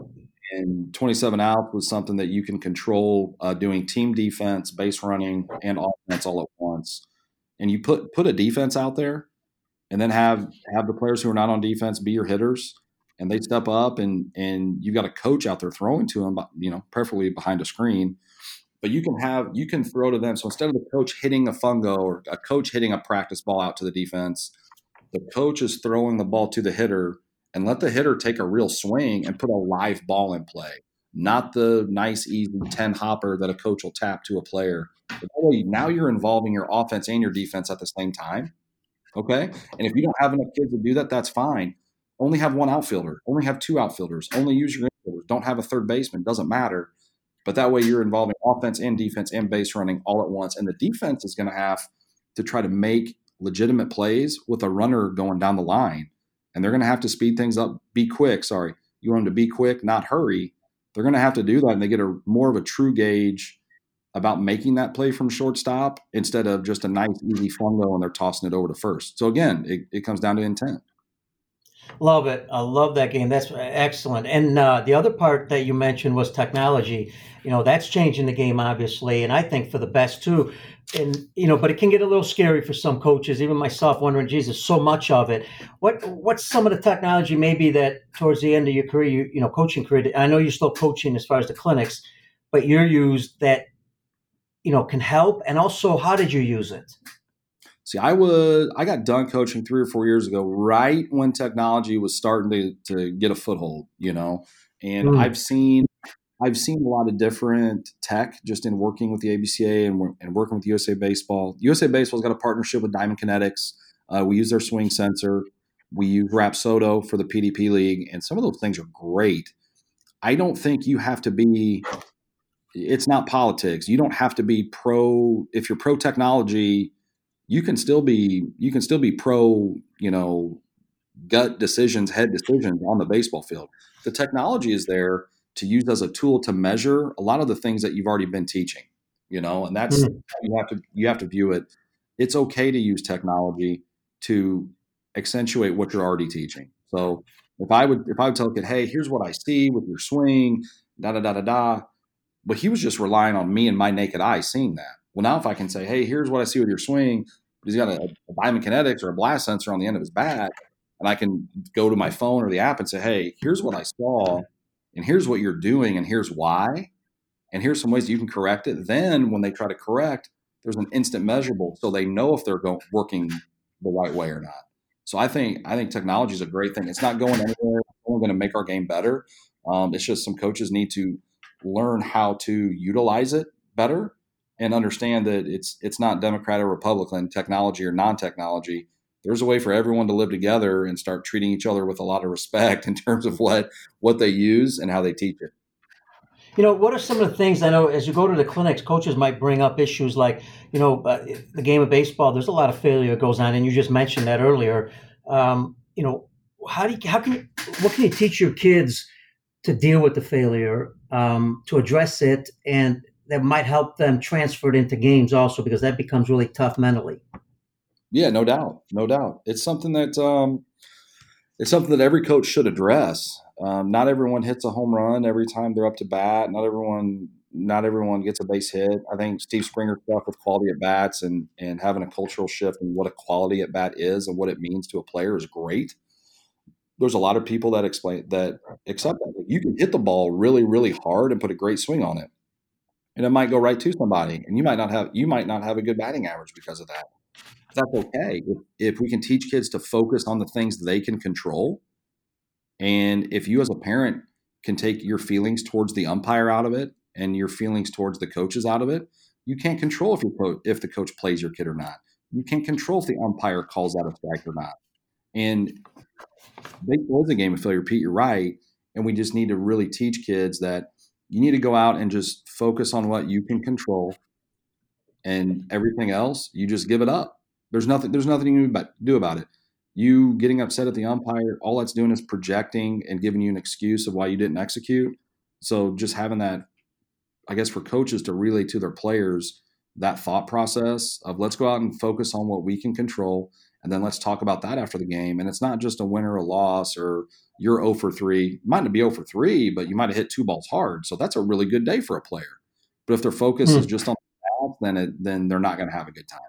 C: and twenty-seven outs was something that you can control uh, doing team defense, base running, and offense all at once. And you put put a defense out there, and then have have the players who are not on defense be your hitters. And they step up, and and you've got a coach out there throwing to them, you know, preferably behind a screen. But you can have you can throw to them. So instead of the coach hitting a fungo or a coach hitting a practice ball out to the defense, the coach is throwing the ball to the hitter and let the hitter take a real swing and put a live ball in play, not the nice, easy ten hopper that a coach will tap to a player. But that way, now you're involving your offense and your defense at the same time. Okay, and if you don't have enough kids to do that, that's fine. Only have one outfielder. Only have two outfielders. Only use your infielders. Don't have a third baseman. Doesn't matter. But that way you're involving offense and defense and base running all at once. And the defense is going to have to try to make legitimate plays with a runner going down the line. And they're going to have to speed things up, be quick. Sorry. You want them to be quick, not hurry. They're going to have to do that. And they get a more of a true gauge about making that play from shortstop instead of just a nice, easy fungo and they're tossing it over to first. So again, it, it comes down to intent.
B: Love it. I love that game. That's excellent. And uh, the other part that you mentioned was technology. You know, that's changing the game, obviously, and I think for the best too. And, you know, but it can get a little scary for some coaches, even myself, wondering, Jesus, so much of it. What What's some of the technology maybe that towards the end of your career, you, you know, coaching career, I know you're still coaching as far as the clinics, but you're used that, you know, can help? And also, how did you use it?
C: See, I was I got done coaching three or four years ago, right when technology was starting to, to get a foothold, you know. And mm. I've seen I've seen a lot of different tech just in working with the A B C A and, and working with U S A Baseball. U S A Baseball's got a partnership with Diamond Kinetics. Uh, we use their swing sensor. We use Rapsodo for the P D P League, and some of those things are great. I don't think you have to be. It's not politics. You don't have to be pro. If you're pro technology, you can still be you can still be pro, you know, gut decisions, head decisions on the baseball field. The technology is there to use as a tool to measure a lot of the things that you've already been teaching, you know, and that's mm-hmm. you have to you have to view it. It's okay to use technology to accentuate what you're already teaching. So if I would if I would tell a kid, hey, here's what I see with your swing, da da da da da, but he was just relying on me and my naked eye seeing that. Well, now if I can say, hey, here's what I see with your swing, he's got a, a Diamond Kinetics or a blast sensor on the end of his bat, and I can go to my phone or the app and say, hey, here's what I saw, and here's what you're doing, and here's why, and here's some ways you can correct it. Then when they try to correct, there's an instant measurable, so they know if they're going, working the right way or not. So I think I think technology is a great thing. It's not going anywhere. It's only going to make our game better. Um, it's just some coaches need to learn how to utilize it better and understand that it's it's not Democrat or Republican, technology or non-technology. there's a way for everyone to live together and start treating each other with a lot of respect in terms of what, what they use and how they teach it.
B: You know, what are some of the things I know as you go to the clinics, coaches might bring up issues like, you know, uh, the game of baseball, there's a lot of failure that goes on. And you just mentioned that earlier. Um, you know, how do you, how can you, what can you teach your kids to deal with the failure, um, to address it, and that might help them transfer it into games also, because that becomes really tough mentally.
C: Yeah, no doubt. No doubt. It's something that, um, it's something that every coach should address. Um, not everyone hits a home run every time they're up to bat. Not everyone, not everyone gets a base hit. I think Steve Springer stuff with quality at bats and and having a cultural shift in what a quality at bat is and what it means to a player is great. There's a lot of people that explain that accept that you can hit the ball really, really hard and put a great swing on it, and it might go right to somebody, and you might not have you might not have a good batting average because of that. That's okay if, if we can teach kids to focus on the things they can control. And if you as a parent can take your feelings towards the umpire out of it and your feelings towards the coaches out of it, you can't control if your co- if the coach plays your kid or not. You can't control if the umpire calls out a strike or not. And baseball is a game of failure, Pete, you're right. And we just need to really teach kids that you need to go out and just focus on what you can control, and everything else, you just give it up. There's nothing, there's nothing you can do about it. You getting upset at the umpire, all that's doing is projecting and giving you an excuse of why you didn't execute. So just having that, I guess, for coaches to relay to their players that thought process of let's go out and focus on what we can control, and then let's talk about that after the game. And it's not just a win or a loss, or you're zero for three. You might not be zero for three, but you might have hit two balls hard. So that's a really good day for a player. But if their focus hmm. is just on the ball, then it, then they're not going to have a good time.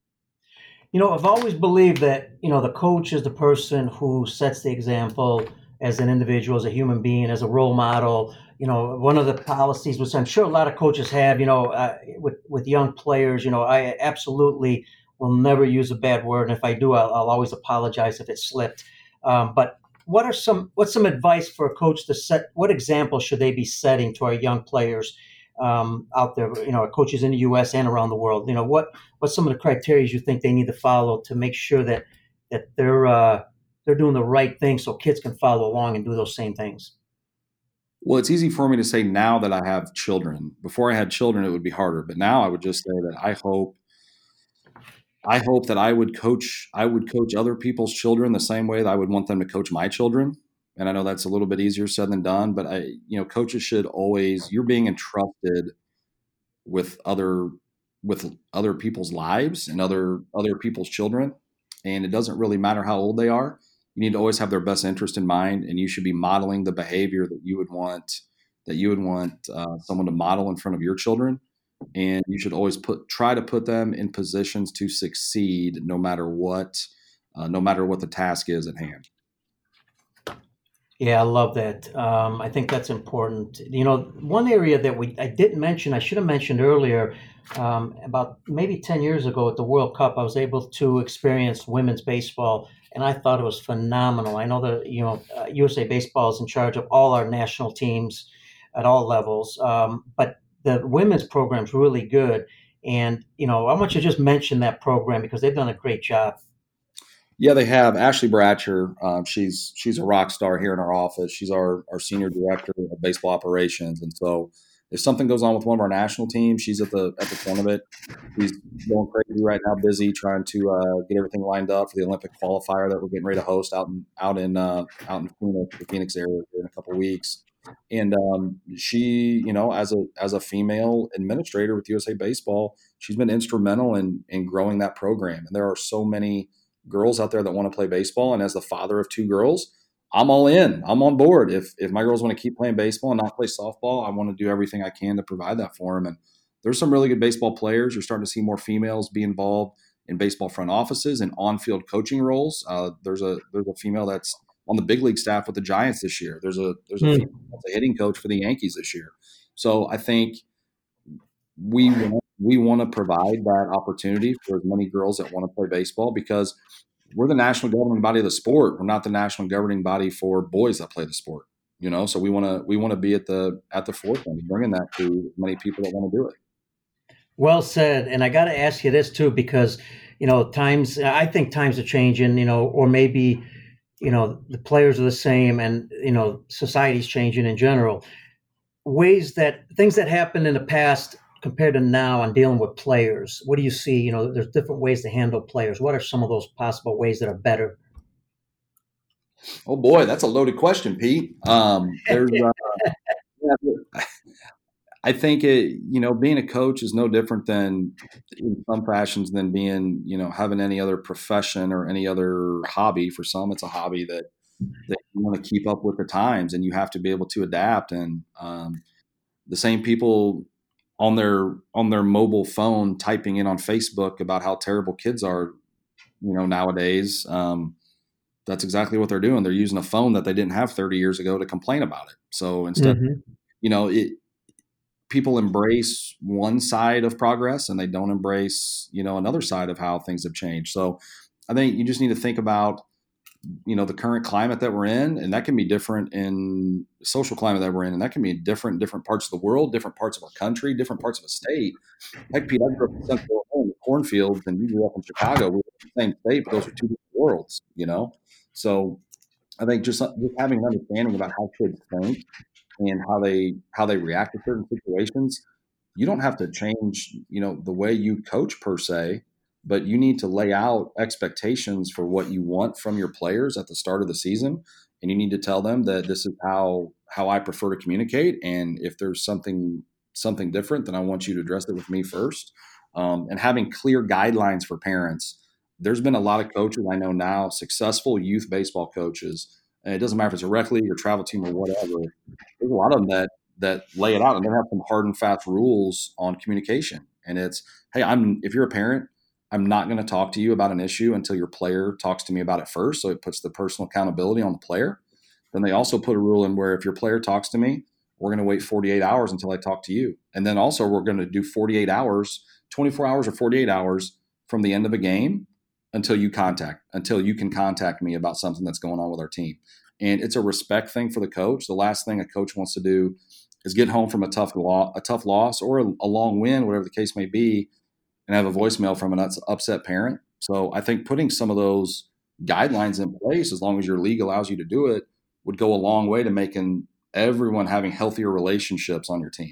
B: You know, I've always believed that, you know, the coach is the person who sets the example as an individual, as a human being, as a role model. You know, one of the policies, which I'm sure a lot of coaches have, you know, uh, with, with young players, you know, I absolutely will never use a bad word. And if I do, I'll, I'll always apologize if it slipped. Um, but what are some, what's some advice for a coach to set, what example should they be setting to our young players um, out there, you know, coaches in the U S and around the world? You know, what, what's some of the criteria you think they need to follow to make sure that, that they're, uh, they're doing the right thing so kids can follow along and do those same things?
C: Well, it's easy for me to say now that I have children. Before I had children, it would be harder. But now I would just say that I hope, I hope that I would coach, I would coach other people's children the same way that I would want them to coach my children. And I know that's a little bit easier said than done, but I, you know, coaches should always, you're being entrusted with other, with other people's lives and other, other people's children. And it doesn't really matter how old they are. You need to always have their best interest in mind, and you should be modeling the behavior that you would want, that you would want uh, someone to model in front of your children. And you should always put, try to put them in positions to succeed no matter what, uh, no matter what the task is at hand.
B: Yeah, I love that. Um, I think that's important. You know, one area that we I didn't mention, I should have mentioned earlier, um, about maybe ten years ago at the World Cup, I was able to experience women's baseball, and I thought it was phenomenal. I know that, you know, uh, U S A Baseball is in charge of all our national teams at all levels, um, but the women's program is really good. And, you know, I want you to just mention that program because they've done a great job.
C: Yeah, they have. Ashley Bratcher, um, she's she's a rock star here in our office. She's our, our senior director of baseball operations. And so if something goes on with one of our national teams, she's at the at the front of it. She's going crazy right now, busy trying to uh, get everything lined up for the Olympic qualifier that we're getting ready to host out in out in uh, out in Phoenix, the Phoenix area in a couple of weeks. And um, she, you know, as a as a female administrator with U S A Baseball, she's been instrumental in in growing that program. And there are so many girls out there that want to play baseball. And as the father of two girls, I'm all in. I'm on board. If if my girls want to keep playing baseball and not play softball, I want to do everything I can to provide that for them. And there's some really good baseball players. You're starting to see more females be involved in baseball front offices and on-field coaching roles. Uh, there's a there's a female that's on the big league staff with the Giants this year. There's a there's a, mm. female that's a hitting coach for the Yankees this year. So I think we want, we want to provide that opportunity for as many girls that want to play baseball, because we're the national governing body of the sport. We're not the national governing body for boys that play the sport, you know? So we want to, we want to be at the, at the forefront, bringing that to as many people that want to do it.
B: Well said. And I got to ask you this too, because, you know, times, I think times are changing, you know, or maybe, you know, the players are the same and, you know, society's changing in general. Ways that, things that happened in the past compared to now on dealing with players. What do you see? You know, there's different ways to handle players. What are some of those possible ways that are better?
C: Oh boy, that's a loaded question, Pete. Um, there's, uh, I think it, you know, being a coach is no different than in some fashions than being, you know, having any other profession or any other hobby. For some, it's a hobby that, that you want to keep up with the times and you have to be able to adapt. And um, the same people on their, on their mobile phone typing in on Facebook about how terrible kids are, you know, nowadays, um, that's exactly what they're doing. They're using a phone that they didn't have thirty years ago to complain about it. So instead, mm-hmm. you know, it, people embrace one side of progress and they don't embrace, you know, another side of how things have changed. So I think you just need to think about, you know, the current climate that we're in, and that can be different in social climate that we're in. And that can be different in different parts of the world, different parts of our country, different parts of a state. Heck, Pete, I grew up in Central Illinois, cornfields, and you grew up in Chicago. We're in the same state, but those are two different worlds, you know? So I think just, just having an understanding about how kids think and how they how they react to certain situations. You don't have to change, you know, the way you coach per se, but you need to lay out expectations for what you want from your players at the start of the season, and you need to tell them that this is how how I prefer to communicate, and if there's something something different, then I want you to address it with me first. Um, and having clear guidelines for parents. There's been a lot of coaches I know now, successful youth baseball coaches. And it doesn't matter if it's a rec league or travel team or whatever. There's a lot of them that that lay it out, and they have some hard and fast rules on communication. And it's, hey, I'm if you're a parent, I'm not going to talk to you about an issue until your player talks to me about it first. So it puts the personal accountability on the player. Then they also put a rule in where if your player talks to me, we're going to wait forty-eight hours until I talk to you. And then also we're going to do forty-eight hours, twenty-four hours or forty-eight hours from the end of a game until you contact, until you can contact me about something that's going on with our team. And it's a respect thing for the coach. The last thing a coach wants to do is get home from a tough lo- a tough loss or a, a long win, whatever the case may be, and have a voicemail from an upset parent. So I think putting some of those guidelines in place, as long as your league allows you to do it, would go a long way to making everyone having healthier relationships on your team.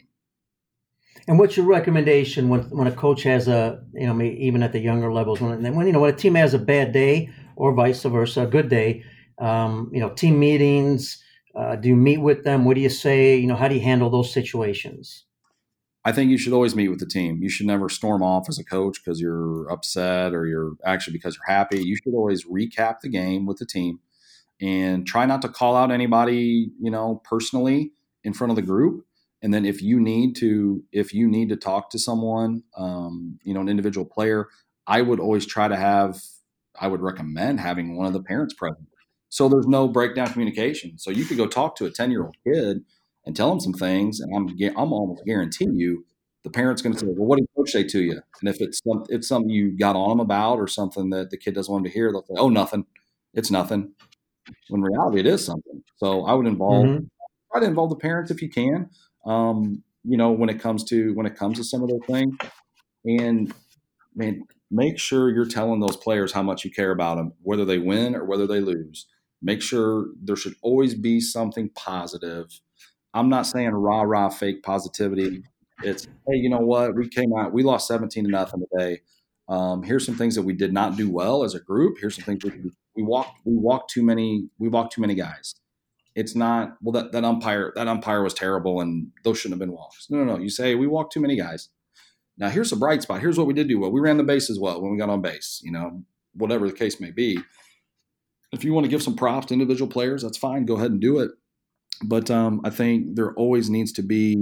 B: And what's your recommendation when when a coach has a, you know, even at the younger levels, when, when you know, when a team has a bad day or vice versa, a good day, um, you know, team meetings, uh, do you meet with them? What do you say? You know, how do you handle those situations?
C: I think you should always meet with the team. You should never storm off as a coach because you're upset or you're actually because you're happy. You should always recap the game with the team and try not to call out anybody, you know, personally in front of the group. And then if you need to, if you need to talk to someone, um, you know, an individual player, I would always try to have, I would recommend having one of the parents present. So there's no breakdown communication. So you could go talk to a ten-year-old kid and tell them some things, and I'm I'm almost guarantee you the parent's going to say, well, what did coach say to you? And if it's some, if something you got on them about or something that the kid doesn't want to hear, they'll say, oh, nothing. It's nothing. When in reality, it is something. So I would involve, mm-hmm. try to involve the parents if you can. Um, you know, when it comes to when it comes to some of those things, and man, make sure you're telling those players how much you care about them, whether they win or whether they lose. Make sure there should always be something positive. I'm not saying rah rah fake positivity. It's, hey, you know what? We came out, we lost seventeen to nothing today. Um, here's some things that we did not do well as a group. Here's some things we we walked we walked too many we walked too many guys. It's not, well, that, that umpire, that umpire was terrible and those shouldn't have been walks. No, no, no. You say we walked too many guys. Now here's a bright spot. Here's what we did do well. We ran the bases well when we got on base, you know, whatever the case may be. If you want to give some props to individual players, that's fine. Go ahead and do it. But um, I think there always needs to be,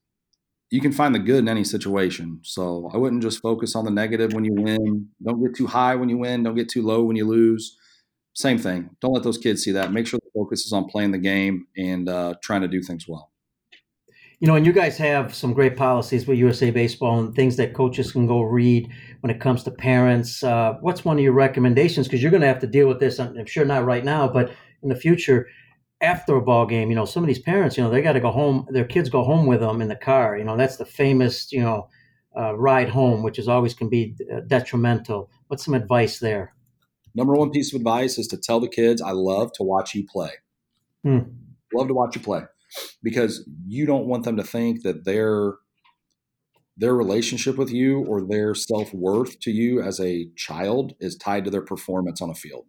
C: you can find the good in any situation. So I wouldn't just focus on the negative when you win. Don't get too high when you win. Don't get too low when you lose. Same thing. Don't let those kids see that. Make sure the focus is on playing the game and uh, trying to do things well.
B: You know, and you guys have some great policies with U S A Baseball and things that coaches can go read when it comes to parents. Uh, what's one of your recommendations? Because you're going to have to deal with this, I'm sure not right now, but in the future, after a ball game, you know, some of these parents, you know, they got to go home. Their kids go home with them in the car. You know, that's the famous, you know, uh, ride home, which is always can be uh, detrimental. What's some advice there?
C: Number one piece of advice is to tell the kids, I love to watch you play.
B: Hmm.
C: Love to watch you play, because you don't want them to think that their their relationship with you or their self-worth to you as a child is tied to their performance on a field.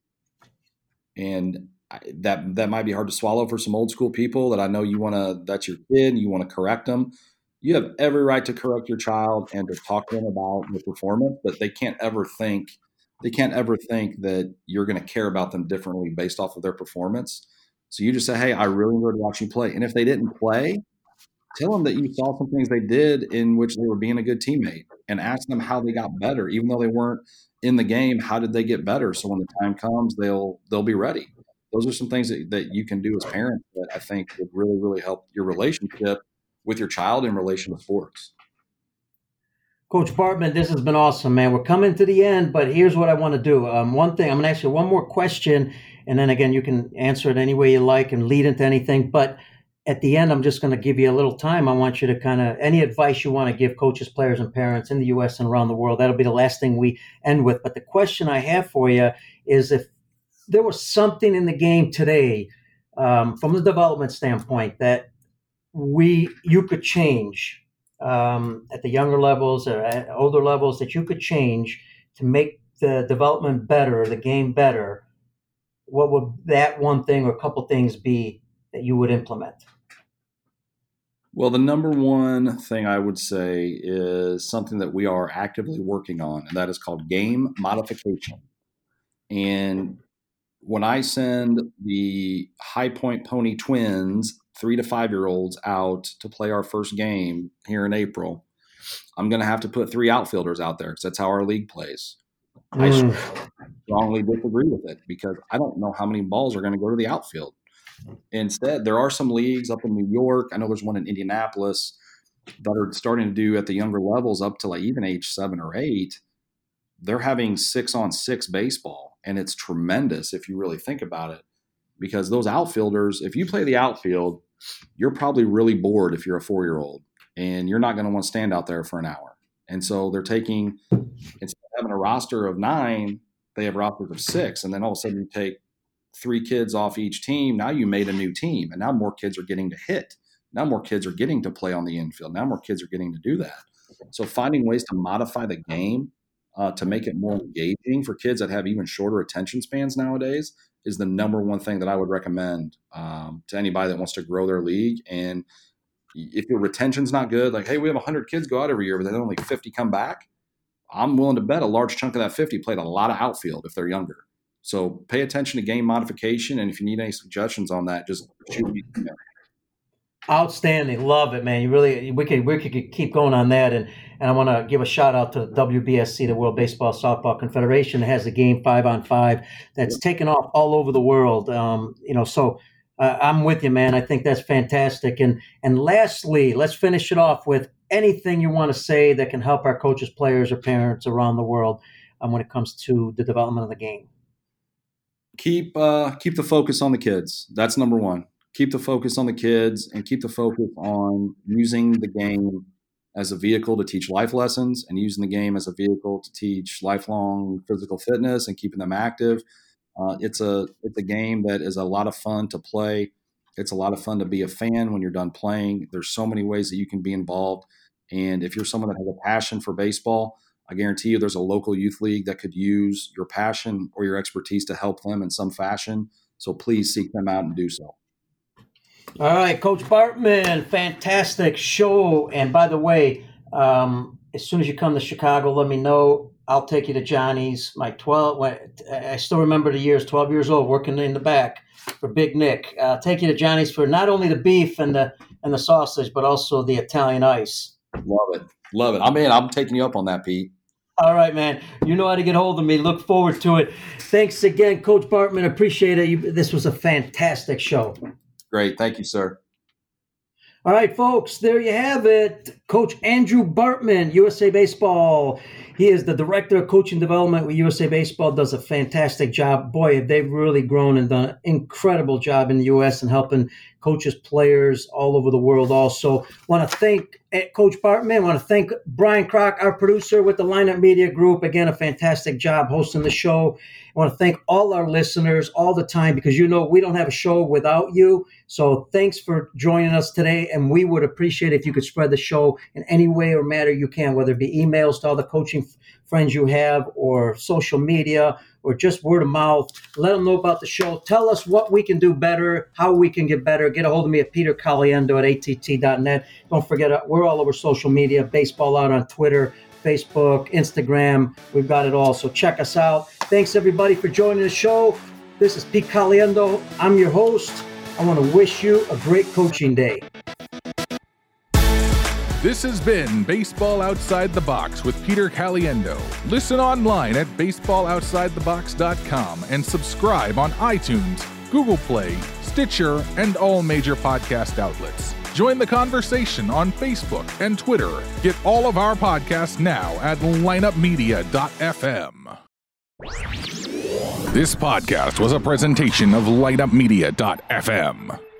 C: And that that might be hard to swallow for some old school people that I know you want to, that's your kid, you want to correct them. You have every right to correct your child and to talk to them about the performance, but they can't ever think, they can't ever think that you're going to care about them differently based off of their performance. So you just say, hey, I really enjoyed watching you play. And if they didn't play, tell them that you saw some things they did in which they were being a good teammate, and ask them how they got better. Even though they weren't in the game, how did they get better? So when the time comes, they'll they'll be ready. Those are some things that, that you can do as parents that I think would really, really help your relationship with your child in relation to sports.
B: Coach Bartman, this has been awesome, man. We're coming to the end, but here's what I want to do. Um, one thing, I'm going to ask you one more question, and then again, you can answer it any way you like and lead into anything. But at the end, I'm just going to give you a little time. I want you to kind of, any advice you want to give coaches, players, and parents in the U S and around the world. That'll be the last thing we end with. But the question I have for you is, if there was something in the game today, um, from the development standpoint, that we you could change um, at the younger levels or at older levels, that you could change to make the development better, the game better, what would that one thing or a couple things be that you would implement?
C: Well, the number one thing I would say is something that we are actively working on, and that is called game modification. And when I send the High Point Pony twins, three to five-year-olds, out to play our first game here in April, I'm going to have to put three outfielders out there because that's how our league plays. Mm. I strongly disagree with it because I don't know how many balls are going to go to the outfield. Instead, there are some leagues up in New York. I know there's one in Indianapolis that are starting to do at the younger levels up to like even age seven or eight. They're having six on six baseball, and it's tremendous if you really think about it, because those outfielders, if you play the outfield, you're probably really bored if you're a four-year-old, and you're not going to want to stand out there for an hour. And so they're taking, instead of having a roster of nine, they have rosters of six, and then all of a sudden you take three kids off each team. Now you made a new team, and now more kids are getting to hit. Now more kids are getting to play on the infield. Now more kids are getting to do that. So finding ways to modify the game uh, to make it more engaging for kids that have even shorter attention spans nowadays is the number one thing that I would recommend um, to anybody that wants to grow their league. And if your retention's not good, like, hey, we have one hundred kids go out every year, but then only fifty come back, I'm willing to bet a large chunk of that fifty played a lot of outfield if they're younger. So pay attention to game modification, and if you need any suggestions on that, just shoot me.
B: Outstanding. Love it, man. You really, we could, we could keep going on that. And, and I want to give a shout out to W B S C, the World Baseball Softball Confederation, that has the game five on five that's taken off all over the world. Um, you know, so uh, I'm with you, man. I think that's fantastic. And, and lastly, let's finish it off with anything you want to say that can help our coaches, players, or parents around the world um, when it comes to the development of the game.
C: Keep uh, keep the focus on the kids. That's number one. Keep the focus on the kids, and keep the focus on using the game as a vehicle to teach life lessons, and using the game as a vehicle to teach lifelong physical fitness and keeping them active. Uh, it's a it's a game that is a lot of fun to play. It's a lot of fun to be a fan when you're done playing. There's so many ways that you can be involved. And if you're someone that has a passion for baseball, I guarantee you there's a local youth league that could use your passion or your expertise to help them in some fashion. So please seek them out and do so.
B: All right, Coach Bartman, fantastic show. And by the way, um, as soon as you come to Chicago, let me know. I'll take you to Johnny's. My twelve, I still remember the years, twelve years old, working in the back for Big Nick. I'll take you to Johnny's for not only the beef and the and the sausage, but also the Italian ice.
C: Love it. Love it. I'm in. I'm taking you up on that, Pete.
B: All right, man. You know how to get hold of me. Look forward to it. Thanks again, Coach Bartman. Appreciate it. You, this was a fantastic show.
C: Great. Thank you, sir.
B: All right, folks, there you have it. Coach Andrew Bartman, U S A Baseball. He is the Director of Coaching Development with U S A Baseball, does a fantastic job. Boy, they've really grown and done an incredible job in the U S and helping coaches, players all over the world also. Want to thank Coach Bartman. Want to thank Brian Kroc, our producer with the Lineup Media Group. Again, a fantastic job hosting the show. I want to thank all our listeners all the time because, you know, we don't have a show without you. So thanks for joining us today. And we would appreciate if you could spread the show in any way or manner you can, whether it be emails to all the coaching f- friends you have or social media or just word of mouth. Let them know about the show. Tell us what we can do better, how we can get better. Get a hold of me at Peter Caliendo at A T T dot net. Don't forget, we're all over social media, Baseball Out on Twitter, Facebook, Instagram. We've got it all. So check us out. Thanks, everybody, for joining the show. This is Pete Caliendo. I'm your host. I want to wish you a great coaching day.
A: This has been Baseball Outside the Box with Peter Caliendo. Listen online at baseball outside the box dot com and subscribe on iTunes, Google Play, Stitcher, and all major podcast outlets. Join the conversation on Facebook and Twitter. Get all of our podcasts now at lineup media dot f m. This podcast was a presentation of lineup media dot f m.